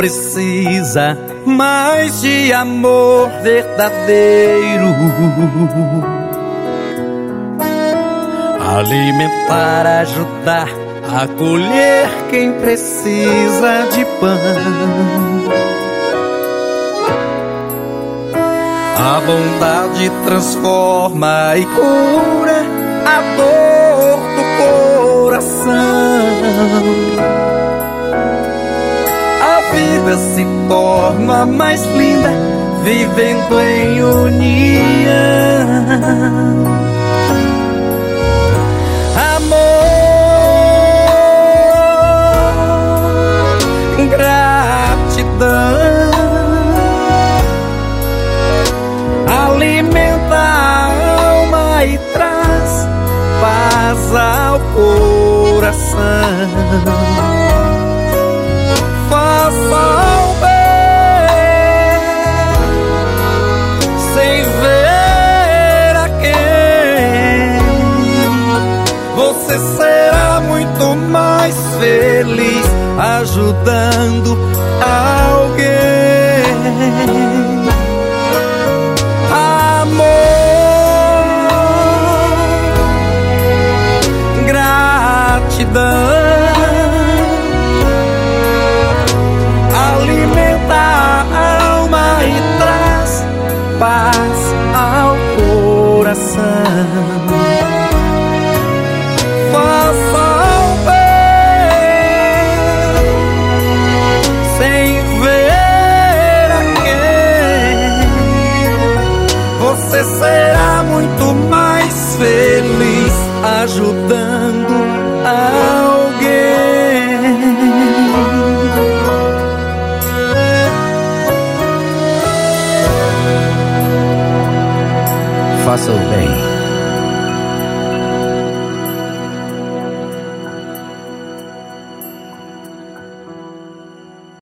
precisa mais de amor verdadeiro. Alimentar, ajudar, acolher quem precisa de pão. A bondade transforma e cura a dor do coração. A vida se torna mais linda vivendo em união. Gratidão alimenta a alma e traz paz ao coração. Faça o bem sem ver a quem. Você será muito mais feliz ajudando alguém. Amor, gratidão alimenta a alma e traz paz ao coração. Você será muito mais feliz ajudando alguém. Faça o bem.